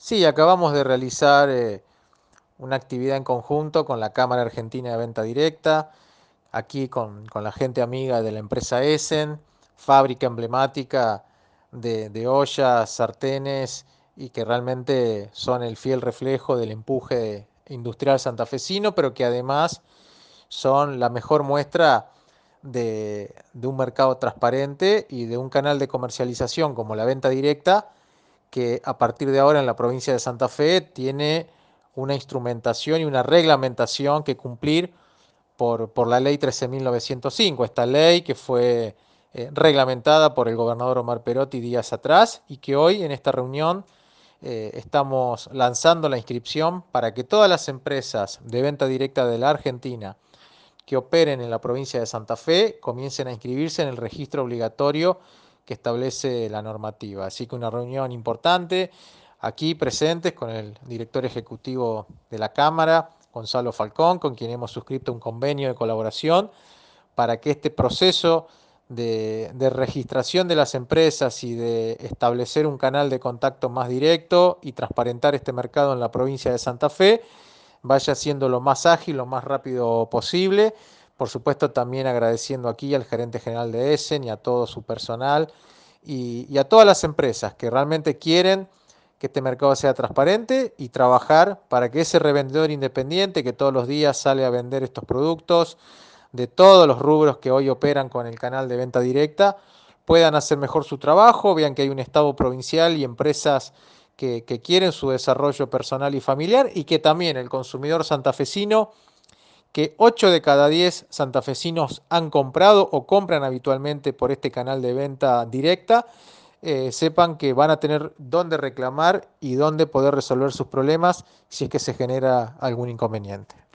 Sí, acabamos de realizar una actividad en conjunto con la Cámara Argentina de Venta Directa, aquí con la gente amiga de la empresa Essen, fábrica emblemática de ollas, sartenes y que realmente son el fiel reflejo del empuje industrial santafesino, pero que además son la mejor muestra de un mercado transparente y de un canal de comercialización como la venta directa que a partir de ahora en la provincia de Santa Fe tiene una instrumentación y una reglamentación que cumplir por la ley 13.905, esta ley que fue reglamentada por el gobernador Omar Perotti días atrás y que hoy en esta reunión estamos lanzando la inscripción para que todas las empresas de venta directa de la Argentina que operen en la provincia de Santa Fe comiencen a inscribirse en el registro obligatorio que establece la normativa. Así que una reunión importante aquí presentes con el director ejecutivo de la Cámara, Gonzalo Falcón, con quien hemos suscrito un convenio de colaboración para que este proceso de registración de las empresas y de establecer un canal de contacto más directo y transparentar este mercado en la provincia de Santa Fe vaya siendo lo más ágil, lo más rápido posible. Por supuesto, también agradeciendo aquí al gerente general de Essen y a todo su personal y a todas las empresas que realmente quieren que este mercado sea transparente y trabajar para que ese revendedor independiente que todos los días sale a vender estos productos de todos los rubros que hoy operan con el canal de venta directa puedan hacer mejor su trabajo, vean que hay un Estado provincial y empresas que quieren su desarrollo personal y familiar y que también el consumidor santafesino, que 8 de cada 10 santafesinos han comprado o compran habitualmente por este canal de venta directa, sepan que van a tener dónde reclamar y dónde poder resolver sus problemas si es que se genera algún inconveniente.